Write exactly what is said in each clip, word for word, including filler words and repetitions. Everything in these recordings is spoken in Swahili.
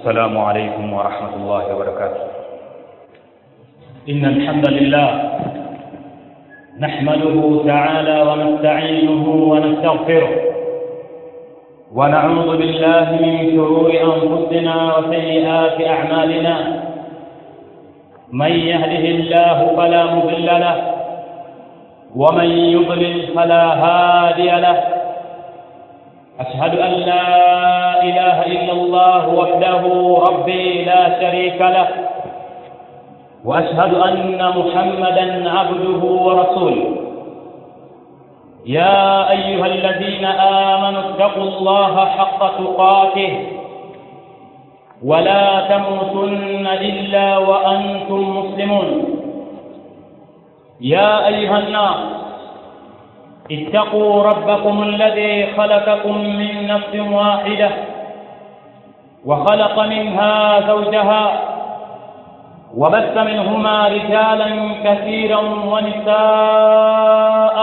السلام عليكم ورحمة الله وبركاته. إن الحمد لله نحمده تعالى ونستعينه ونستغفره ونعوذ بالله من شرور أنفسنا وسيئات أعمالنا. من يهده الله فلا مضل له ومن يضلل فلا هادي له. أشهد أن لا إله إلا الله وحده ربي لا شريك له، وأشهد أن محمدا عبده ورسوله. يا أيها الذين آمنوا اتقوا الله حق تقاته ولا تموتن إلا وأنتم مسلمون. يا أيها الناس اتقوا ربكم الذي خلقكم من نفس واحدة وخلق منها زوجها وبث منهما رجالا كثيرا ونساء،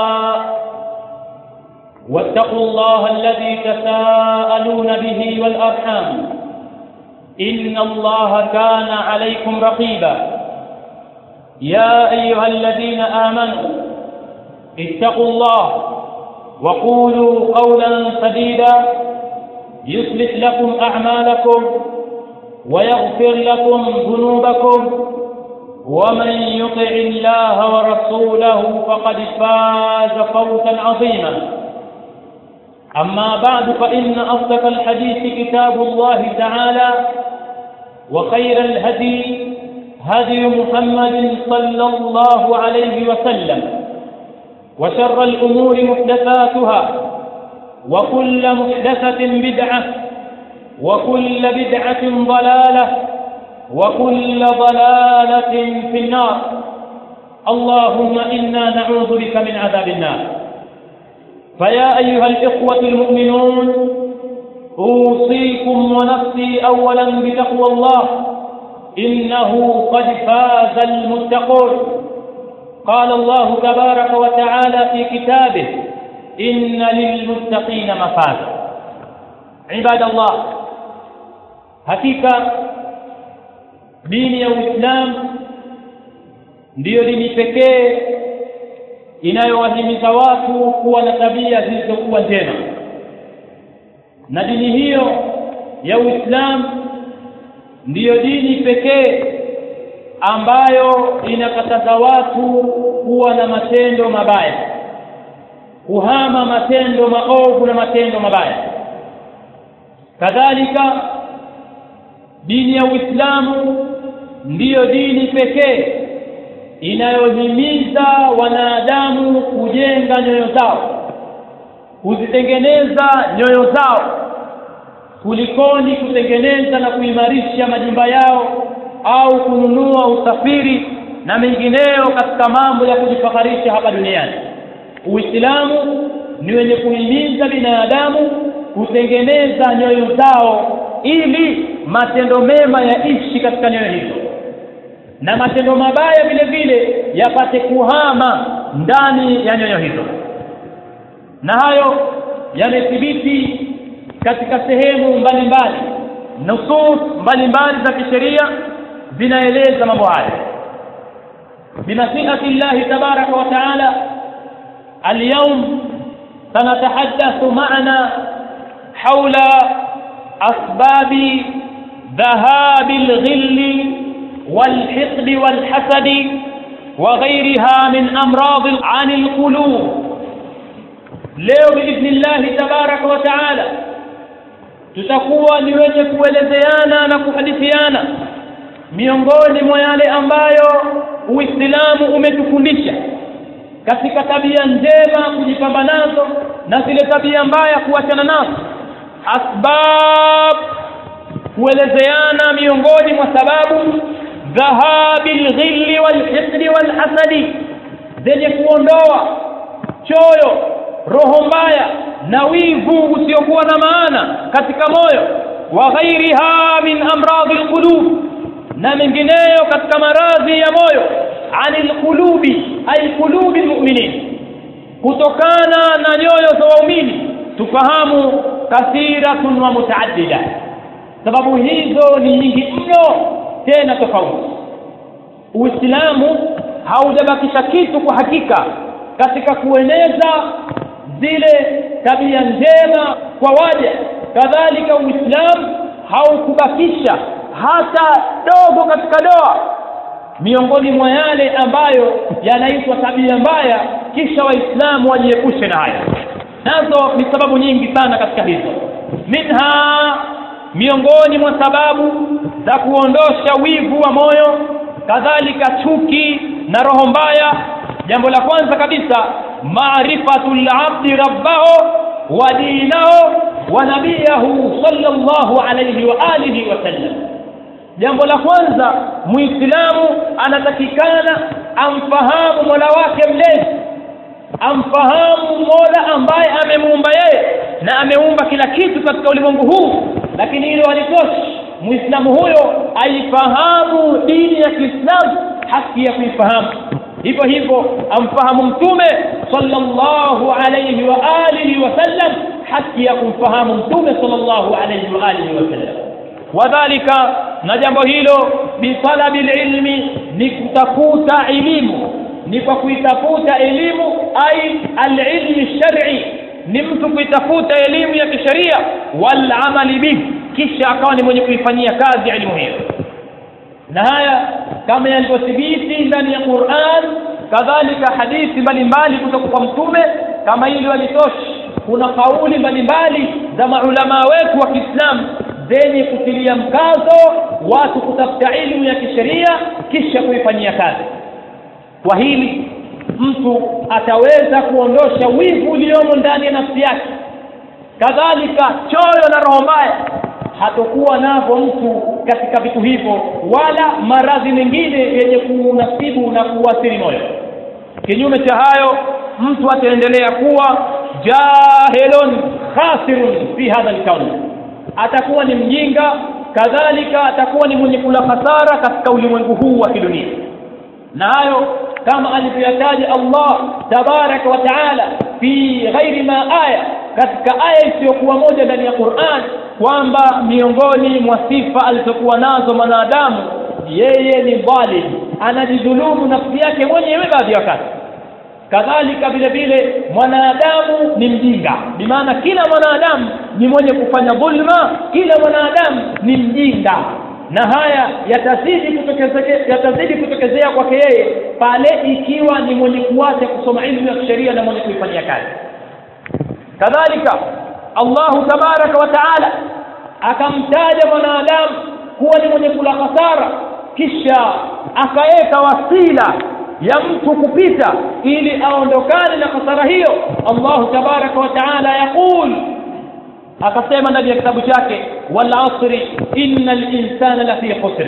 واتقوا الله الذي تساءلون به والأرحام إن الله كان عليكم رقيبا. يا أيها الذين آمنوا اتقوا الله وقولوا قولا سديدا يصلح لكم أعمالكم ويغفر لكم ذنوبكم، ومن يطع الله ورسوله فقد فاز فوزا عظيما. أما بعد، فإن أصدق الحديث كتاب الله تعالى، وخير الهدي هدي محمد صلى الله عليه وسلم، وشر الأمور محدثاتها، وكل محدثة بدعة، وكل بدعة ضلالة، وكل ضلالة في النار. اللهم إنا نعوذ بك من عذاب النار. فيا أيها الإخوة المؤمنون، أوصيكم ونفسي أولا بتقوى الله، إنه قد فاز المتقون. قال الله تبارك وتعالى في كتابه: إن للمتقين مفازا. عباد الله، hakika dini ya Uislamu ndiyo dini pekee inayowahimiza watu kuwa na tabia zilizokuwa njema, na dini hiyo ya Uislamu ndiyo dini pekee ambayo inakataza watu kuwa na matendo mabaya, kuhama matendo maovu na matendo mabaya. Kadhalika dini ya Uislamu ndiyo dini pekee inayohimiza wanadamu kujenga nyoyo zao, kuzitengeneza nyoyo zao kulikoni kutengeneza na kuimarisha majumba yao au kununua usafiri na mengineyo katika mambo ya kujifaharisha hapa duniani. Uislamu ni wenye kuhimiza binadamu kutengeneza nyoyo zao ili matendo mema yaishi katika nyoyo hizo, na matendo mabaya vile vile yapate kuhama ndani ya nyoyo hizo. Na hayo yamethibiti katika sehemu mbalimbali, nusus mbalimbali za kisheria zinaeleza mambo haya. بمشيئة الله تبارك وتعالى اليوم سنتحدث معنا حول أسباب ذهاب الغل والحقد والحسد وغيرها من أمراض عن القلوب. leo باذن الله تبارك وتعالى tutakuwa ni wenye kuelezeana na kuhadithiana miongoni mwa yale ambayo Uislamu umetufundisha katika tabia njema kujipamba nazo na zile tabia mbaya kuachana nazo. Asbab, kuelezeana miongoni mwa sababu dhahabil ghilli wal hisdi wal hasadi, zenye kuondoa choyo, roho mbaya na wivu usiokuwa na maana katika moyo, wa ghairiha min amradil qulub, na mengineyo katika maradhi ya moyo, anil qulubi ay qulubi mu'minin, kutokana na nyoyo za waumini. Tufahamu kathiratun wa mutaaddida, sababu hizo ni nyingi mno tena tofauti. Uislamu haujabakisha kitu kwa hakika katika kueneza zile tabia njema kwa waja. Kadhalika Uislamu haukubakisha hata dogo katika doa miongoni mwa yale ambayo yanaitwa tabia mbaya, kisha Waislamu wajiepushe na haya. Nazo ni sababu nyingi sana katika hizo. Minha, miongoni mwa sababu za kuondosha wivu wa moyo, kadhalika chuki na roho mbaya, jambo la kwanza kabisa, maarifatul abdi rabbahu wa dinahu wa nabiyahu sallallahu alayhi wa alihi wa sallam. Jambo la kwanza, Muislamu anatakikana amfahamu Mola wake mlezi, amfahamu Mola ambaye amemuumba yeye na ameumba kila kitu katika ulimwengu huu. Lakini hilo halitoshi, Muislamu huyo aifahamu dini ya Kiislamu, haki ya kuifahamu. Hivyo hivyo amfahamu Mtume sallallahu alayhi wa alihi wa sallam, haki ya kumfahamu Mtume sallallahu alayhi wa alihi wa sallam. Wadhalika, na jambo hilo bitalabi ilmi, ni kutafuta elimu, ni kwa kuitafuta elimu, ai alilmi shar'i, ni mtu kuitafuta elimu ya kisheria, wal amali bihi, kisha akawa ni mwenye kuifanyia kazi elimu hiyo. Na haya kama yalivyothibiti ndani ya Qur'an, kadhalika hadithi mbalimbali kutoka kwa Mtume. Kama hili walitoshi, kuna kauli mbalimbali za maulama wetu wa Kiislamu zenye kutilia mkazo watu kutafuta elimu ya kisheria kisha kuifanyia kazi. Kwa hili mtu ataweza kuondosha wivu uliomo ndani ya nafsi yake, kadhalika choyo na roho mbaya hatakuwa navyo mtu katika vitu hivyo, wala maradhi mengine yenye kunasibu na kuathiri moyo. Kinyume cha hayo, mtu ataendelea kuwa jahilun khasirun fi hadha al-kawn, atakuwa ni mjinga, kadhalika atakuwa ni mwenye kula hasara katika ulimwengu huu wa kidunia. Na hayo kama alivyotaja Allah tabaraka wa taala fi ghairi ma aya, katika aya isiyokuwa moja ndani ya Qur'an, kwamba miongoni mwa sifa alizokuwa nazo mwanadamu, yeye ni dhalim, anajidhulumu nafsi yake mwenyewe baadhi ya wakati. Kadhalika vile vile mwanadamu ni mjinga, bi maana kila mwanadamu ni mwenye kufanya dhulma, kila mwanadamu ni mjinga. Na haya yatazidi kutokezea yatazidi kutokezea kwake yeye pale ikiwa ni mwenye kuacha kusoma elimu ya sheria na mwenye kuifanyia kazi. Kadhalika Allah tabaraka wa taala akamtaja mwanadamu kuwa ni mwenye kula hasara, kisha akaweka wasila ya mtu kupita ili aondokane na hasara hiyo. Allah tabaraka wa taala yaqul, akasema ndani ya kitabu chake, wal asri innal insana lafi khusr.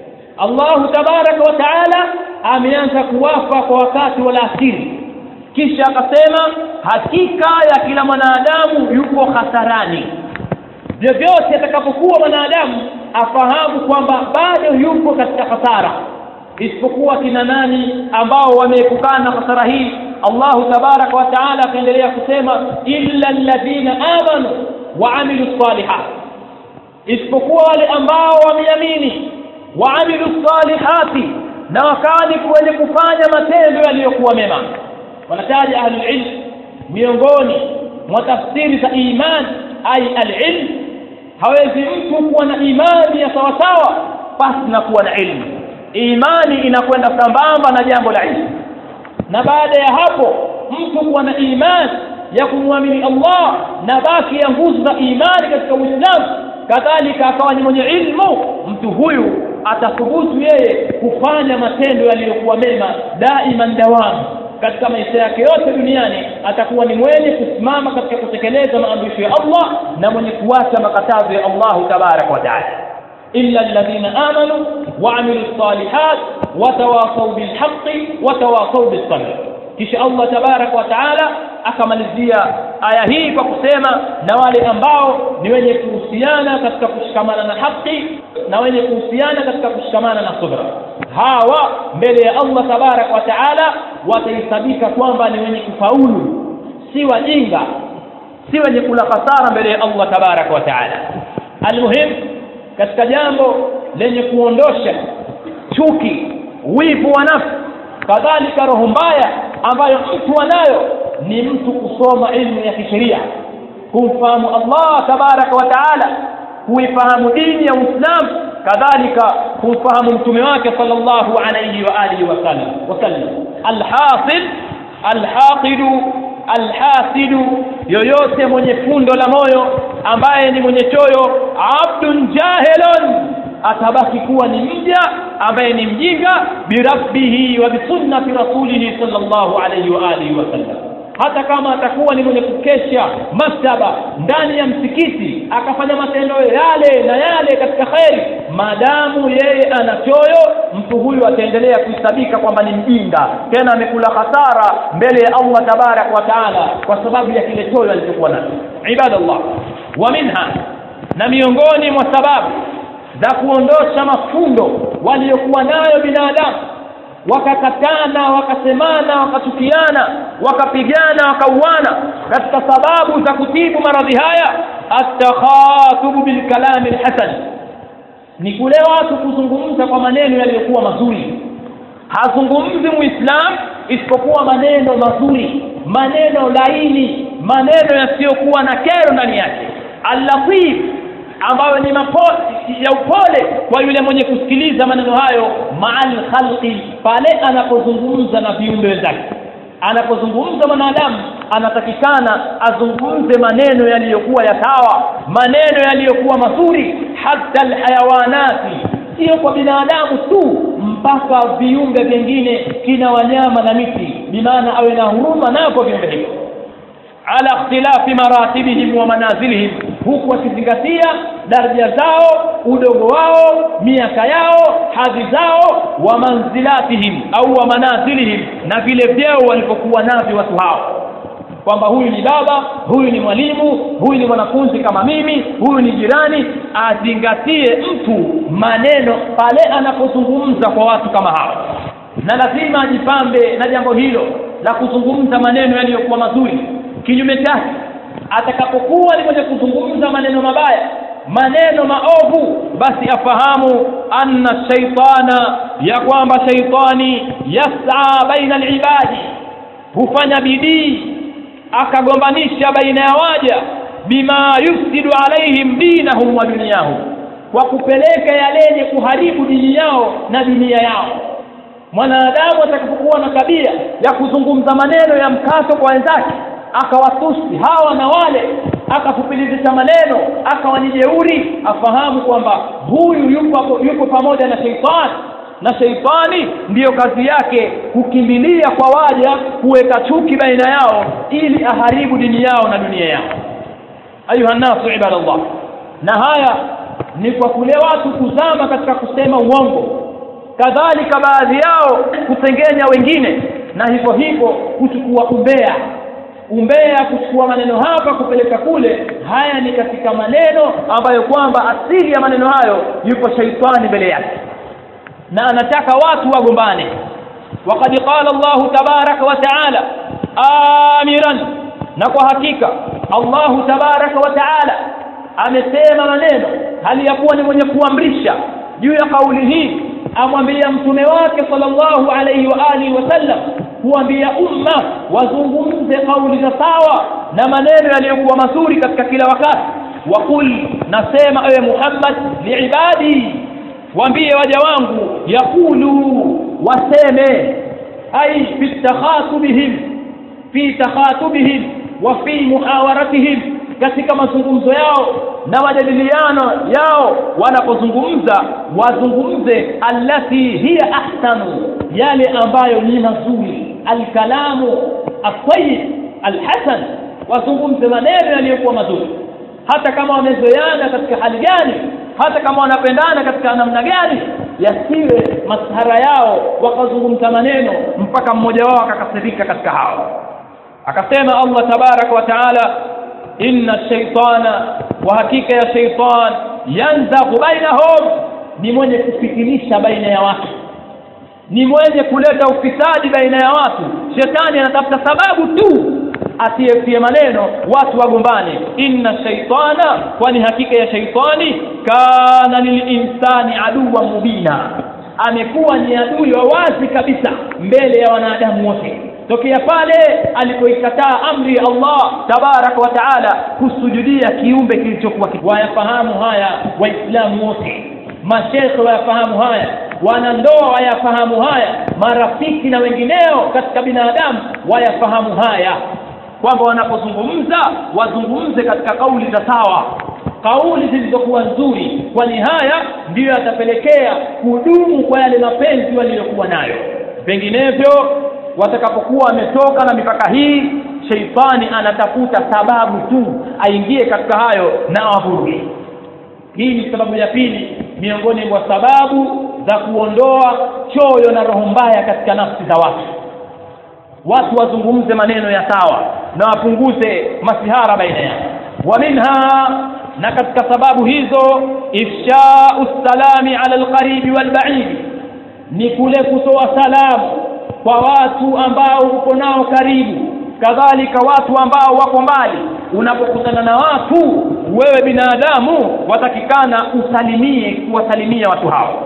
Allah tabaraka wa taala ameanza kuwapa kwa wakati wa asiri, kisha akasema hakika ya kila mwanadamu yuko hasarani. Vyovyote atakapokuwa mwanadamu afahamu kwamba bado yuko katika hasara, isipokuwa kina nani ambao wameepukana na hasara hii. Allah tabaraka wa taala akaendelea kusema, illa alladhina amanu wa amilus salihat, isipokuwa wale ambao wameamini, wa amilus salihati, na wakani kwenye kufanya matendo yaliyokuwa mema. Wanataja ahlul ilm miongoni mwa tafsiri za iman, ai al-ilm, hawezi mtu kuwa na imani ya sawa sawa basi na kuwa na ilmu. Imani inakwenda sambamba na jambo la ilmu. Na baada ya hapo mtu kuwa na imani ya kumwamini Allah na baki ya nguzo za imani katika Uislamu, kadhalika akawa ni mwenye ilmu, mtu huyu atathubutu yeye kufanya matendo yaliyokuwa mema daima dawamu katika maisha yake yote duniani. Atakuwa ni mwenye kusimama katika kutekeleza maamrisho ya Allah na mwenye kuacha makatazo ya Allah tabaraka wa taala. illa alladhina amanu wa amilus salihat wa tawasaw bil haqqi wa tawasaw bis sabr. Kisha Allah tabaraka wa taala akamalizia aya hii kwa kusema, na wale ambao ni wenye kuhusiana katika kushikamana na haki na wenye kuhusiana katika kushikamana na subra, hawa mbele ya Allah tabaraka wa taala watahesabika kwamba ni wenye kufaulu, si wajinga, si wenye kula hasara mbele ya Allah tabaraka wa taala. Almuhim, katika jambo lenye kuondosha chuki, wivu wa nafsi, kadhalika roho mbaya ambayo mtu anayo, ni mtu kusoma ilmu ya kisheria, kumfahamu Allah tabaraka wa taala, kuifahamu dini ya Uislamu, kadhalika kumfahamu mtume wake sallallahu alayhi wa alihi wasallam wasallam. Alhasil alhaqidu alhasidu, yoyote mwenye fundo la moyo ambaye ni mwenye choyo, abdun jahilun, atabaki kuwa ni mja ambaye ni mjinga, birabbihi wa bisunnati rasulihi sallallahu alayhi wa alihi wasallam. Hata kama atakuwa ni mwenye kukesha maktaba ndani ya msikiti akafanya matendo yale na yale katika khairi, maadamu yeye ana choyo, mtu huyu ataendelea kuhesabika kwamba ni mjinga, tena amekula hasara mbele ya Allah tabarak wa taala kwa sababu ya kile choyo alichokuwa nacho. Ibadallah, wa minha, na miongoni mwa sababu za kuondosha mafundo waliokuwa nayo binadamu, wakakatana, wakasemana, wakachukiana, wakapigana, wakauana, katika sababu za kutibu maradhi haya, at-takhatub bil kalam al-hasan, ni kule watu kuzungumza kwa maneno yaliyokuwa mazuri. Hazungumzi muislam isipokuwa maneno mazuri, maneno laini, maneno yasiyokuwa na kero ndani yake, al-latif, ambayo ni mapole ya upole kwa yule mwenye kusikiliza maneno hayo, ma'al khalqi, pale anapozungumza na viumbe wenzake. Anapozungumza mwanadamu anatakikana azungumze maneno yaliyokuwa ya sawa, maneno yaliyokuwa mazuri, hata alhayawanati, sio kwa binadamu tu, mpaka viumbe vingine, kina wanyama na miti, bimaana awe na huruma nako viumbe hivyo, ala ikhtilafi maratibihim wa manazilihim, huku akizingatia daraja zao, udogo wao, miaka yao, hadhi zao, wa manzilatihim au wa manazilihim, na vile vyeo walipokuwa navyo watu hao, kwamba huyu ni baba, huyu ni mwalimu, huyu ni mwanafunzi kama mimi, huyu ni jirani. Azingatie mtu maneno pale anapozungumza kwa watu kama hao, na lazima ajipambe na jambo hilo la kuzungumza maneno yaliyokuwa mazuri. Kinyume chake, atakapokuwa ni mwenye kuzungumza maneno mabaya, maneno maovu, basi afahamu anna shaytana, ya kwamba shaytani yas'a baina al-ibadi, hufanya bidii akagombanisha baina ya waja, bima yufsidu alaihim dinahum wa dunyahum, kwa kupeleka yale yenye kuharibu dini yao na dunia yao. Mwanadamu atakapokuwa na tabia ya kuzungumza maneno ya mkato kwa wenzake, akawatusi hawa na wale, akafupiliza maneno, akawanijeuri, afahamu kwamba huyu yupo yupo pamoja na sheitani, na sheitani ndiyo kazi yake kukimbilia kwa waja, kuweka chuki baina yao ili aharibu dini yao na dunia yao. Ayuha nasu ibadallah, na haya ni kwa kule watu kuzama katika kusema uongo, kadhalika baadhi yao kutengenya wengine, na hivyo hivyo kuchukua umbea umbea kuchukua maneno hapa kupeleka kule. Haya ni katika maneno ambayo kwamba asili ya maneno hayo yupo shaitani mbele yake, na anataka watu wagombane. Waqad qala Allah tabaraka wa taala amiran, na kwa hakika Allah tabaraka wa taala amesema maneno hali ya kuwa ni mwenye kuamrisha juu ya kauli hii, amwambia mtume wake sallallahu alayhi wa alihi wasallam kuambia umma wazungumze kauli za sawa na maneno yaliyokuwa mazuri katika kila wakati. Waqul, nasema ewe Muhammad, liibadi, waambie waja wangu, yaqulu, waseme, ay fi takhatubihim fi takhatubihim wa fi muhawaratihim, katika mazungumzo yao na majadiliano yao, wanapozungumza wazungumze allati hiya ahsanu, yale ambayo ni mazuri, alkalamu at-tayyib alhasan, wazungumze maneno yaliyokuwa mazuri, hata kama wamezoeana katika hali gani, hata kama wanapendana katika namna gani, yasiwe masahara yao wakazungumza maneno mpaka mmoja wao akakasirika katika hao. Akasema Allah tabaraka wa taala, inna shaytana, wa hakika ya shaytan, yanzaghu bainahum, ni mwenye kufikirisha baina ya watu, ni mwenye kuleta ufisadi baina ya watu. Shetani anatafuta sababu tu atie maneno watu wagombane. Inna shaytana, kwani hakika ya shaytani, kana lilinsani aduwwan mubina, amekuwa ni adui wa wazi kabisa mbele ya wanadamu wote tokea pale alipoikataa amri ya Allah tabaraka wa taala kusujudia kiumbe kilichokuwa. Wayafahamu haya waislamu wote, mashekhe wayafahamu haya, wanandoa wayafahamu haya, marafiki na wengineo katika binadamu wayafahamu haya, kwamba wanapozungumza wazungumze katika kauli za sawa, kauli zilizokuwa nzuri, kwani haya ndiyo yatapelekea kudumu kwa yale mapenzi waliyokuwa nayo. Vinginevyo watakapokuwa wametoka na mipaka hii, sheitani anatafuta sababu tu aingie katika hayo na avuruge. Hii ni sababu ya pili miongoni mwa sababu za kuondoa choyo na roho mbaya katika nafsi za watu. Watu wazungumze maneno ya sawa na wapunguze masihara baina yao. Wa minha, na katika sababu hizo, ifsha'u salami ala alqaribi walba'id, ni kule kutoa salamu kwa watu ambao uko nao karibu, kadhalika watu ambao wako mbali. Unapokutana na watu, wewe binadamu watakikana usalimie, kuwasalimia watu hao.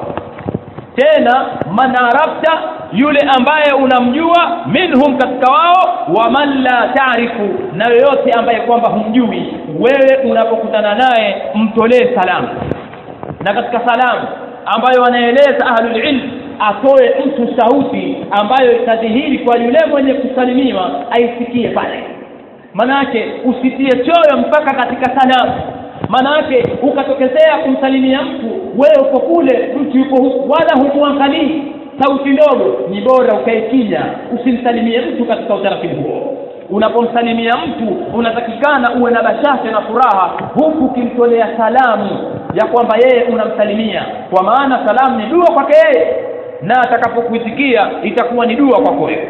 Tena man arafta, yule ambaye unamjua, minhum, katika wao, wa man la taarifu, na yoyote ambaye kwamba humjui, wewe unapokutana naye mtolee salamu. Na katika salamu ambayo wanaeleza ahlul ilm, atoe mtu sauti ambayo itadhihiri kwa yule mwenye kusalimiwa aisikie pale. Manake usitie choyo mpaka katika salamu. Manake ukatokezea kumsalimia mtu, wewe uko kule, mtu yuko huku, wala humwangalii, sauti ndogo, ni bora ukae kimya, usimsalimie mtu katika utaratibu huo. Unapomsalimia mtu unatakikana uwe na bashasha na furaha, huku kimtolea salamu ya kwamba yeye unamsalimia, kwa maana salamu ni dua kwake yeye, na atakapokuitikia itakuwa ni dua kwako wewe.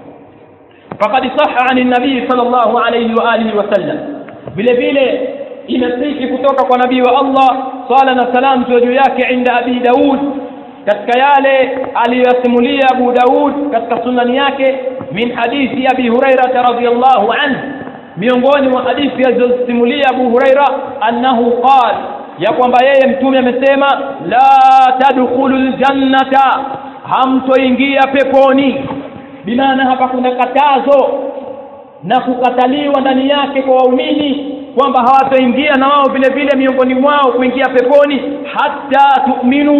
Faqad sahha 'ani an-nabii sallallahu alayhi wa alihi wa sallam, vile vile imesihi kutoka kwa nabii wa Allah sala na salam juu yake, inda Abi Daud, katika yale aliyosimulia Abu Daud katika sunani yake, min hadithi Abi Hurairah radhiyallahu anhu, miongoni mwa hadithi alizosimulia Abu Hurairah, annahu qala, ya kwamba yeye mtume amesema, la tadkhulul jannata, hamtoingia peponi. Bimaana hapa kuna katazo na kukataliwa ndani yake kwa waumini kwamba hawatoingia na wao vile vile miongoni mwao kuingia peponi, hatta tu'minu,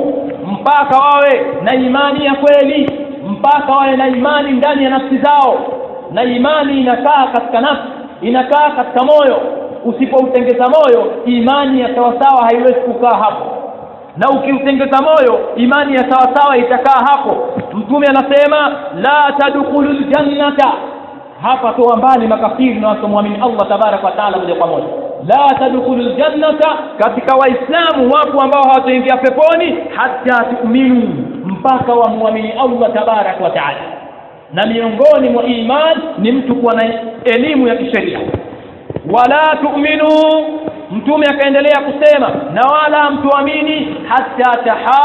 mpaka wawe na imani ya kweli, mpaka wawe na imani ndani ya nafsi zao. Na imani inakaa katika nafsi, inakaa katika moyo. Usipoutengeza moyo, imani ya sawasawa haiwezi kukaa hapo, na ukiutengeza moyo, imani ya sawasawa itakaa hapo. Mtume anasema, la tadkhulul jannata, hapa toa mbali makafiri na wasiomuamini Allah tabaraka wa taala moja kwa moja. La tadkhulul jannata, katika waislamu wapo ambao hawataingia peponi, hatta tu'minu, mpaka wamuamini Allah tabaraka wa taala. Na miongoni mwa imani ni mtu kuwa na elimu ya kisheria. Wala tu'minu, mtume akaendelea kusema, na wala mtuamini, hatta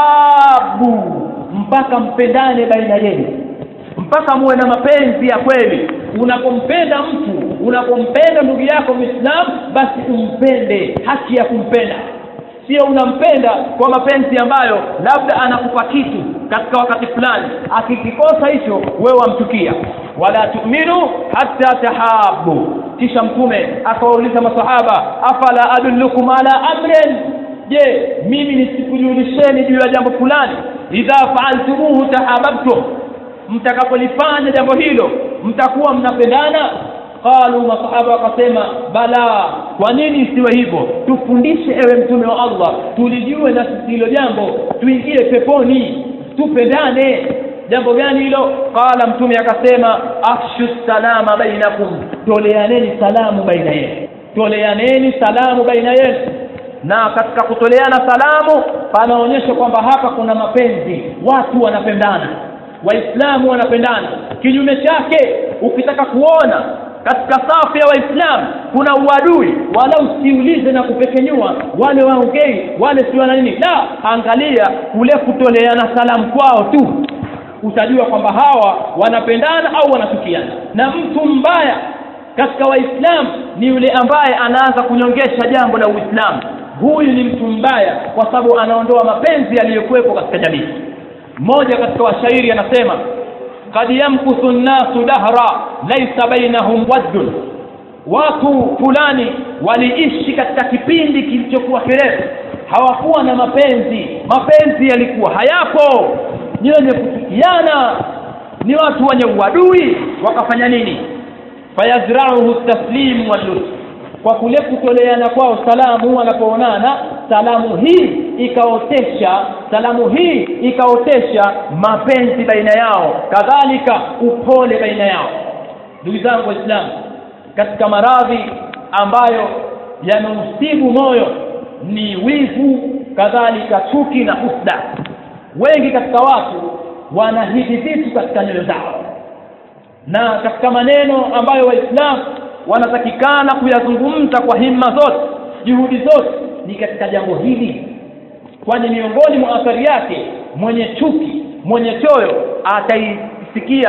tahabu, mpaka mpendane baina yenu, mpaka muwe na mapenzi ya kweli. Unapompenda mtu, unapompenda ndugu yako Muislamu, basi umpende haki ya kumpenda. Sio unampenda kwa mapenzi ambayo labda anakupa kitu katika wakati fulani, akikikosa hicho wewe wamchukia. Wala tu'minu hatta tahabu. Kisha mtume akawauliza masahaba, afala adullukum ala amrin, je, mimi nisikujulisheni juu ya jambo fulani, idha fa'altumuhu tahabbtum, mtakapolifanya jambo hilo mtakuwa mnapendana? Qalu, masahaba wakasema, bala, kwa nini isiwe hivyo? Tufundishe ewe mtume wa Allah, tulijue na sisi hilo jambo, tuingie peponi, tupendane. Jambo gani hilo? Qala, mtume akasema, afshu salama bainakum, toleaneni salamu baina yenu, toleaneni salamu baina yenu. Na katika kutoleana salamu panaonyesha kwamba hapa kuna mapenzi, watu wanapendana, waislamu wanapendana. Kinyume chake, ukitaka kuona katika safu ya waislamu kuna uadui, wala usiulize na kupekenyua wale waongei wale si wana nini. La, angalia kule kutoleana salamu kwao tu, utajua kwamba hawa wanapendana au wanachukiana. Na mtu mbaya katika waislamu ni yule ambaye anaanza kunyongesha jambo la Uislamu. Huyu ni mtu mbaya kwa sababu anaondoa mapenzi yaliyokuwepo katika jamii. Mmoja katika washairi anasema qad yamkuthu an-nasu dahra laysa bainahum waddun, watu fulani waliishi katika kipindi kilichokuwa kirefu hawakuwa na mapenzi, mapenzi yalikuwa hayapo, ni wenye kufikiana, ni watu wenye uadui. Wakafanya nini? fayazra'uhu taslim wal kwa kule kutoleana kwao salamu wanapoonana, salamu hii ikaotesha salamu hii ikaotesha mapenzi baina yao, kadhalika upole baina yao. Ndugu zangu Waislamu, katika maradhi ambayo yanausibu moyo ni wivu, kadhalika chuki na husda. Wengi katika watu wana hivi vitu katika nyoyo zao, na katika maneno ambayo Waislamu wanatakikana kuyazungumza kwa himma zote, juhudi zote, ni katika jambo hili. Kwani miongoni mwa athari yake, mwenye chuki, mwenye choyo ataisikia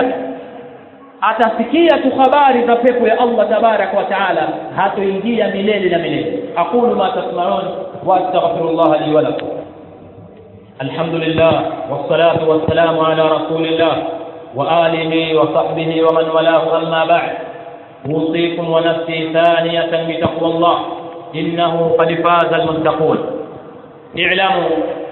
atasikia tu habari za pepo ya Allah tabaraka wa taala, hatoingia milele na milele. aqulu ma tasma'un wa astaghfirullah li wa lakum. alhamdulillah wassalatu wassalamu ala rasulillah wa alihi wa sahbihi wa man walahu, amma ba'd. أوصيكم ونفسي ثانية بتقوى الله إنه قد فاز المتقون. اعلموا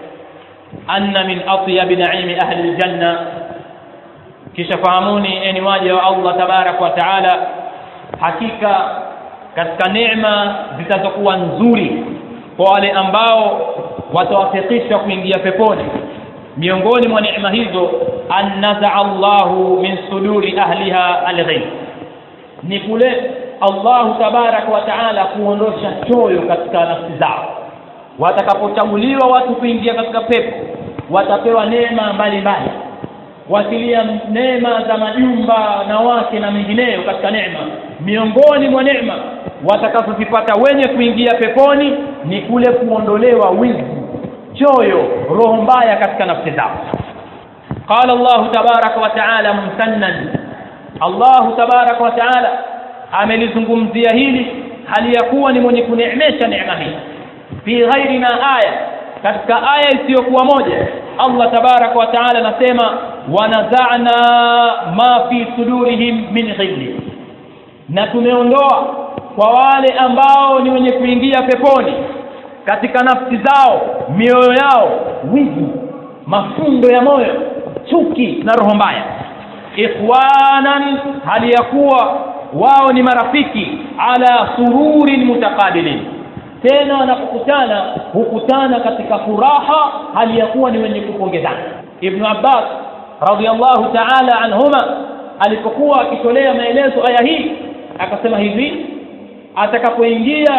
أن من أطيب نعيم أهل الجنة، kishafahamuni eni waja wa Allah tabarak wa taala, hakika katika neema zitazokuwa nzuri kwa wale ambao watawafikisha kuingia peponi. Miongoni mwa neema hizo, annaza Allahu min suduri ahliha alghayb, ni kule Allah tabarak wa taala kuondosha choyo katika nafsi zao. Watakapochaguliwa watu kuingia katika pepo, watapewa neema mbalimbali, wasilia neema za majumba na wake na mengineyo katika neema. Miongoni mwa neema watakazozipata wenye kuingia peponi ni kule kuondolewa wivu, choyo, roho mbaya katika nafsi zao. Qala Allah tabaraka wa taala mumtannan, Allah tabaraka wa taala amelizungumzia hili hali ya kuwa ni mwenye kuneemesha neema hii. Fi ghairina aya, katika aya isiyokuwa moja, Allah tabaraka wa taala anasema wanaza'na ma fi sudurihim min ghilli, na tumeondoa kwa wale ambao ni wenye kuingia peponi katika nafsi zao, mioyo yao, wivu, mafundo ya moyo, chuki na roho mbaya. Ikhwanan, hali ya kuwa wao ni marafiki, ala sururin mutakabilin, tena wanapokutana hukutana katika furaha, hali ya kuwa ni wenye kupongezana. Ibn Abbas radhiyallahu ta'ala anhuma alipokuwa akitolea maelezo aya hii akasema hivi: atakapoingia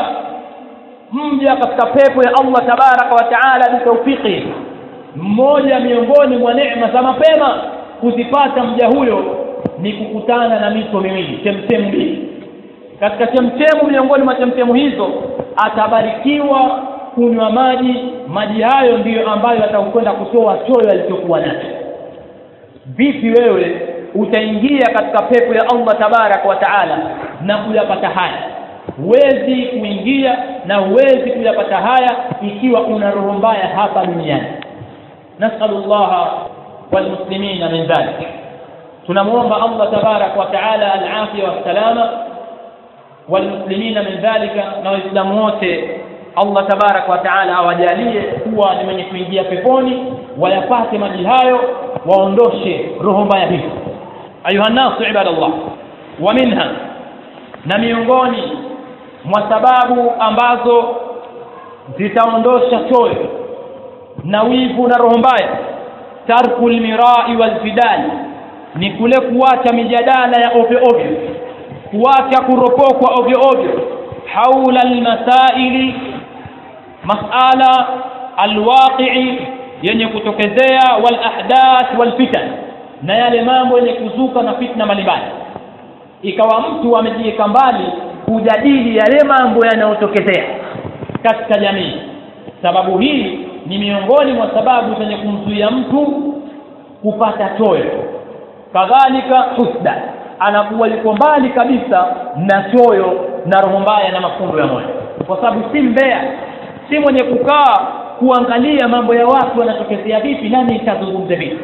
mja katika pepo ya Allah tabaraka wa taala bitawfiki, mmoja miongoni mwa neema za mapema kuzipata mja huyo ni kukutana na mito miwili, chemchemu mbili. Katika chemchemu, miongoni mwa chemchemu hizo, atabarikiwa kunywa maji. Maji hayo ndiyo ambayo atakwenda kutoa choyo alichokuwa nacho. Vipi wewe utaingia katika pepo ya Allah tabaraka wa taala na kuyapata haya? Huwezi kuingia na huwezi kuyapata haya ikiwa una roho mbaya hapa duniani. Nasallallahu walmuslimina min dhalik. Tunamuomba Allah tabaraka wa taala al-afia wa salama walmuslimina min dhalika, na waislamu wote Allah tabaraka wa taala awajalie kuwa ni mwenye kuingia peponi, wayapate maji hayo, waondoshe roho mbaya hizo. Ayuha nasu ibadallah, wa minha, na miongoni mwa sababu ambazo zitaondosha choyo na wivu na roho mbaya, tarkul mirai wal fidal, ni kule kuacha mijadala ya ovyo ovyo, kuacha kuropokwa ovyo ovyo haula almasaili, masala alwaqi'i, yenye kutokezea, wal ahdath wal fitan, na yale mambo yenye kuzuka na fitna mbalimbali. Ikawa mtu amejiweka mbali kujadili yale mambo yanayotokezea katika jamii. Sababu hii ni miongoni mwa sababu zenye kumzuia mtu kupata choyo, kadhalika husda. anakuwa yuko mbali kabisa na choyo na roho mbaya na mafundo ya moyo, kwa sababu si mbea, si mwenye kukaa kuangalia mambo ya watu wanatokezea vipi, nani itazungumze vipi.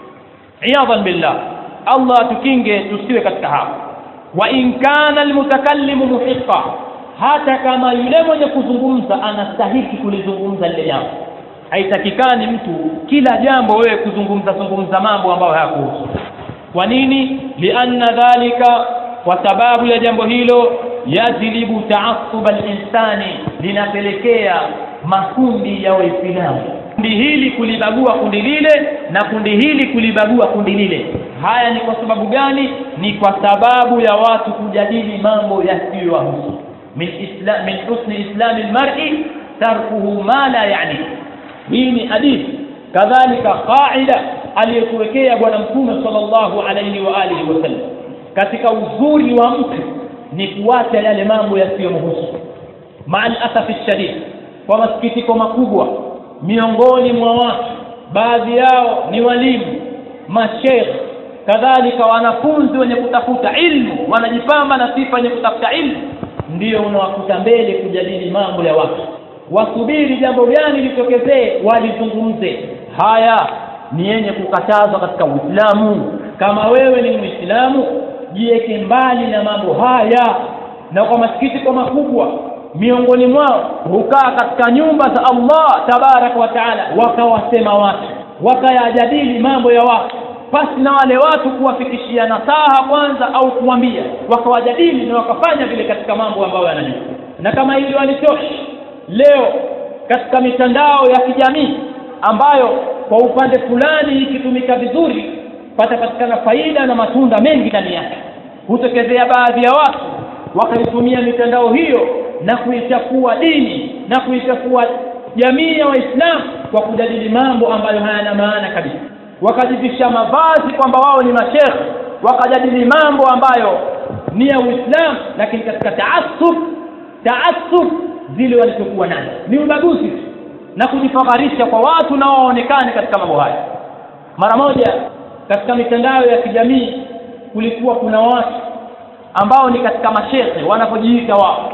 Iyadhan billah, Allah tukinge tusiwe katika hapo. Wa in kana almutakallimu muhiqqa, hata kama yule mwenye kuzungumza anastahili kulizungumza lile jambo, haitakikani mtu kila jambo wewe kuzungumza zungumza mambo ambayo hayakuhusu. Kwa nini? Lianna dhalika, kwa sababu ya jambo hilo, yajlibu ta'assub al-insani, linapelekea makundi ya Waislamu, kundi hili kulibagua kundi lile na kundi hili kulibagua kundi lile. Haya ni kwa sababu gani? Ni kwa sababu ya watu kujadili mambo yasiyohusu. min islam min husni islam al-mar'i tarkuhu ma la yani. Hii ni hadithi, kadhalika qaida aliyokuwekea bwana Mtume sallallahu alayhi wa alihi wasallam. Katika uzuri wa mtu ni kuacha yale mambo yasiyomhusu. Ma'al asafi shadid, kwa masikitiko makubwa, miongoni mwa watu baadhi yao ni walimu, mashaikh, kadhalika wanafunzi wenye kutafuta ilmu, wanajipamba na sifa yenye kutafuta ilmu, ndio unawakuta mbele kujadili mambo ya watu. Wasubiri jambo gani litokezee walizungumze. Haya ni yenye kukatazwa katika Uislamu. Kama wewe ni Muislamu, jiweke mbali na mambo haya. Na kwa masikitiko makubwa, miongoni mwao hukaa katika nyumba za Allah tabarak wa taala, wakawasema watu, wakayajadili mambo ya watu, pasi na wale watu kuwafikishia nasaha kwanza au kuambia, wakawajadili na wakafanya vile katika mambo ambayo yanajua. Na kama hili walitosha, leo katika mitandao ya kijamii ambayo kwa upande fulani ikitumika vizuri patapatikana faida na matunda mengi ndani yake, hutokezea baadhi ya watu wakaitumia mitandao hiyo na kuichafua dini na kuichafua jamii ya Waislamu kwa kujadili mambo ambayo hayana maana kabisa. Wakajivisha mavazi kwamba wao ni mashekhe, wakajadili mambo ambayo ni ya Uislamu, lakini katika taassub taassub zile walizokuwa nazo ni ubaguzi na kujifakharisha kwa watu na waonekane katika mambo haya. Mara moja katika mitandao ya kijamii kulikuwa kuna watu ambao ni katika mashehe wanapojiita wao,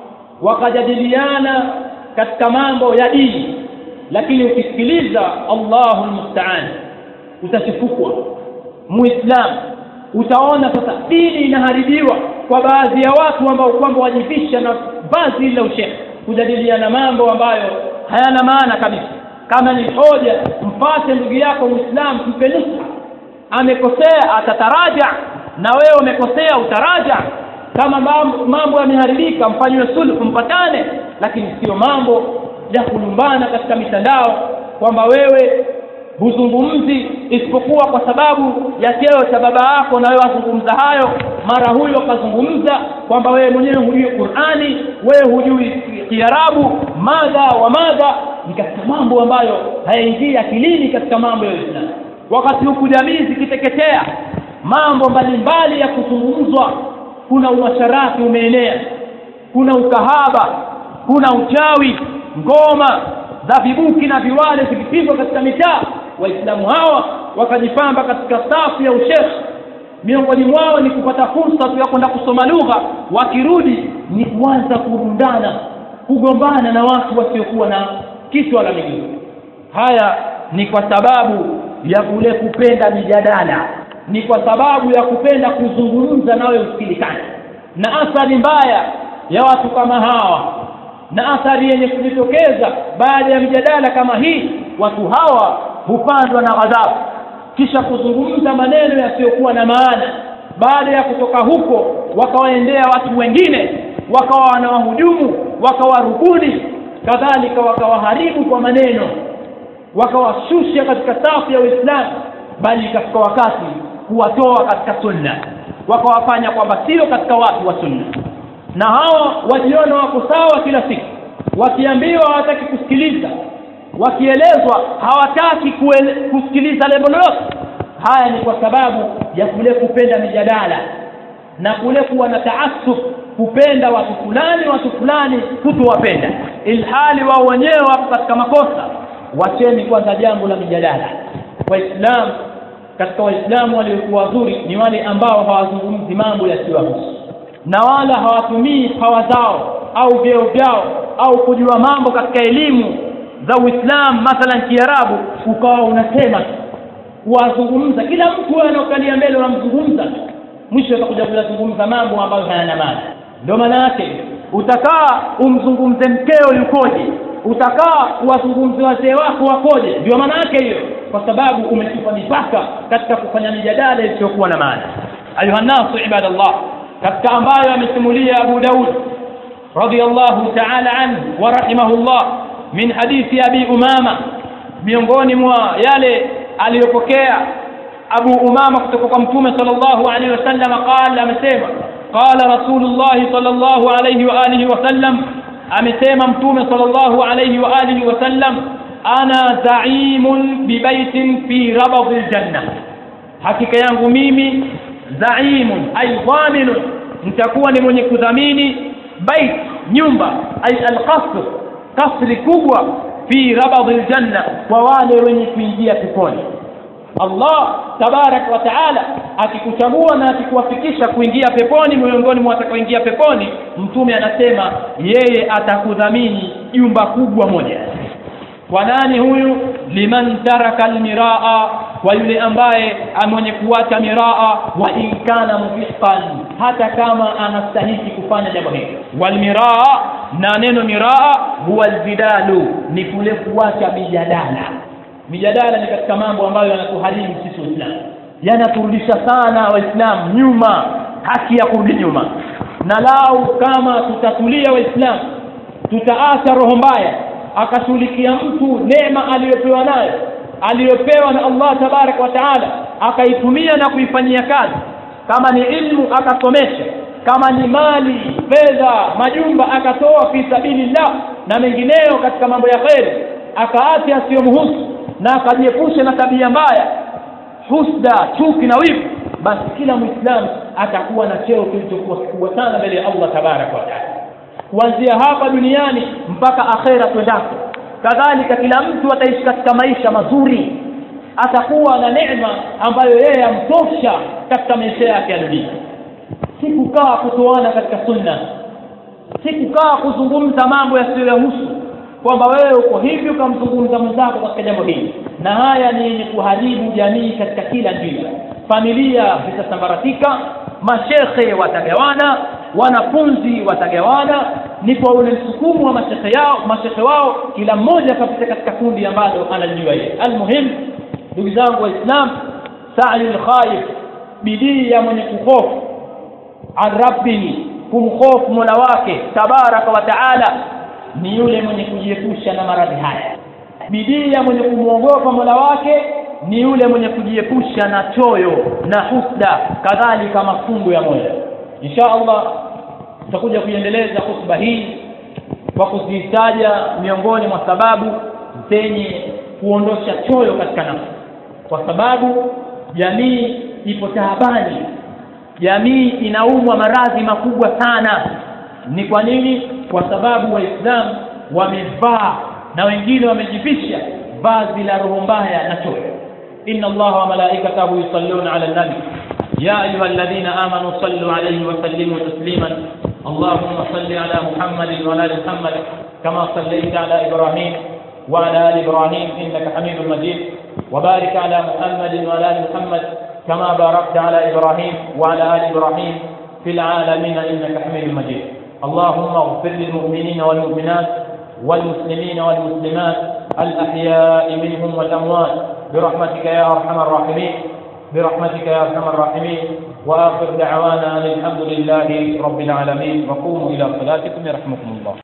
wakajadiliana katika mambo ya dini, lakini ukisikiliza Allahu musta'an utachukua Muislamu, utaona sasa dini inaharibiwa kwa baadhi ya watu ambao kwamba wajivisha na vazi la ushehe, kujadiliana mambo ambayo hayana maana kabisa. Kama ni hoja, mpate ndugu yako Muislamu, mpe nusu. Amekosea atataraja, na wewe umekosea utaraja. Kama mambo yameharibika, mfanywe sulhu, mpatane. Lakini sio mambo ya kulumbana katika mitandao kwamba wewe huzungumzi isipokuwa kwa sababu ya cheo cha baba yako, na wewe wazungumza hayo. Mara huyo akazungumza kwamba wewe mwenyewe hujui Qur'ani, wewe hujui Kiarabu, madha wa madha. Ni katika mambo ambayo hayaingia akilini katika mambo ya Uislamu. Wakati huku jamii zikiteketea, mambo mbalimbali ya kuzungumzwa, kuna uasharati umeenea, kuna ukahaba, kuna uchawi, ngoma za vibuki na viwale zikipigwa katika mitaa. Waislamu hawa wakajipamba katika safu ya ushekh, miongoni mwao ni kupata fursa tu ya kwenda kusoma lugha, wakirudi ni kuanza kurundana, kugombana na watu wasiokuwa na kitu wala miguu. Haya ni kwa sababu ya kule kupenda mijadala, ni kwa sababu ya kupenda kuzungumza nawe usikilikane. Na athari mbaya ya watu kama hawa, na athari yenye kujitokeza baada ya mijadala kama hii, watu hawa hupandwa na ghadhabu kisha kuzungumza maneno yasiyokuwa na maana. Baada ya kutoka huko, wakawaendea watu wengine, wakawa wanawahujumu, wakawarubuni, kadhalika wakawaharibu kwa maneno, wakawashusha katika safu ya Uislamu, bali katika wakati kuwatoa katika sunna, wakawafanya kwamba sio katika watu wa sunna. Na hawa wajiona wako sawa kila siku, wakiambiwa hawataki kusikiliza, wakielezwa hawataki kusikiliza lebo lolote. Haya ni kwa sababu ya kule kupenda mijadala na kule kuwa na taassub, kupenda watu fulani watu fulani kutowapenda, ilhali wao wenyewe wapo katika makosa. Wacheni kwanza jambo la mijadala. Waislamu katika waislamu waliokuwa wazuri ni wale ambao hawazungumzi mambo yasiyohusu, na wala hawatumii hawa zao au vyeo vyao au kujua mambo katika elimu za Uislamu, mathalan Kiarabu, ukawa unasema wazungumza kila mtu anaokalia mbele unamzungumza, mwisho utakuja kuzungumza mambo ambayo hayana maana. Ndio maana yake utakaa umzungumze mkeo yukoje, utakaa uwazungumze wazee wako wakoje. Ndio maana yake hiyo, kwa sababu umetupa mipaka katika kufanya mijadala isiyokuwa na maana. Ayuha nasu ibadallah, katika ambayo amesimulia Abu Daud radiyallahu ta'ala anhu wa rahimahullah min hadithi Abi Umama, miongoni mwa yale aliyopokea Abu Umama kutoka kwa Mtume sallallahu alaihi wasallam, qala, amesema qala Rasulullah sallallahu alaihi wa alihi wasallam, amesema Mtume sallallahu alaihi wa alihi wasallam, ana zaimun bi baitin fi rabadil janna, hakika yangu mimi zaimun ay dhaminun, nitakuwa ni mwenye kudhamini bait, nyumba, ay alqasr, kasri kubwa, fi rabadil janna, kwa wale wenye kuingia peponi. Allah tabarak wa taala akikuchagua na akikuwafikisha kuingia peponi, miongoni mwa watakaoingia peponi, Mtume anasema yeye atakudhamini jumba kubwa moja. Kwa nani huyu? Liman taraka almiraa, kwa yule ambaye mwenye kuacha miraa, wa in kana mufiqan, hata kama anastahili kufanya jambo hili. Wal miraa, na neno miraa huwa aljidalu, ni kule kuacha mijadala. Mijadala ni katika mambo ambayo yanatuharimu sisi Waislamu, yanaturudisha sana Waislamu nyuma, haki ya kurudi nyuma. Na lau kama tutatulia Waislamu, tutaacha roho mbaya, akashughulikia mtu neema aliyopewa nayo, aliyopewa na Allah tabarak wa taala, akaitumia na kuifanyia kazi, kama ni ilmu akasomesha, kama ni mali, fedha, majumba akatoa fi sabilillah na mengineyo katika mambo ya khair, akaacha asiyomhusu na akajiepusha na tabia mbaya, husda, chuki na wivu, basi kila Muislamu atakuwa na cheo kilichokuwa kikubwa sana mbele ya Allah tabarak wa taala, kuanzia hapa duniani mpaka akhera twendako. Kadhalika kila mtu ataishi katika maisha mazuri, atakuwa na neema ambayo yeye amtosha katika maisha yake ya dunia. Si kukaa kutoana katika sunna, si kukaa kuzungumza mambo yasiyohusu, kwamba wewe uko hivi ukamzungumza mwenzako katika jambo hili, na haya ni kuharibu jamii katika kila njia. Familia zitasambaratika, mashekhe watagawana, wanafunzi watagawana, ni kwa ule msukumo wa mashekhe yao, mashekhe wao, kila mmoja kapita katika kundi ambalo analijua yeye. Almuhim, ndugu zangu Waislamu, sa'yul khaif, bidii ya mwenye kuhofu an rabbihi, kumhofu Mola wake tabaraka wa taala, ni yule mwenye kujiepusha na maradhi haya. Bidii ya mwenye kumuogopa Mola wake ni yule mwenye kujiepusha na choyo na husda, kadhalika mafungo ya moyo. Insha Allah tutakuja kuendeleza hotuba hii kwa kuzitaja miongoni mwa sababu zenye kuondosha choyo katika nafsi, kwa sababu jamii ipo taabani, jamii inaumwa maradhi makubwa sana. Ni kwa nini? Kwa sababu Waislamu wamevaa na wengine wamejivisha vazi la roho mbaya na choyo. Inna Allaha wa malaikatahu yusalluna ala nabi ya ayyuhalladhina amanu sallu alayhi wa sallimu tasliman. Allahumma salli ala Muhammadin wa ala ali Muhammad kama sallaita ala Ibrahim wa ala ali Ibrahim innaka Hamidum Majid, wa barik ala Muhammadin wa ala ali Muhammad kama barakta ala Ibrahim wa ala ali Ibrahim fil alamin innaka Hamidum Majid. اللهم اغفر للمؤمنين والمؤمنات والمسلمين والمسلمات الأحياء منهم والأموات برحمتك يا أرحم الراحمين، برحمتك يا أرحم الراحمين. وآخر دعوانا الحمد لله رب العالمين، وقوموا إلى صلاتكم يرحمكم الله.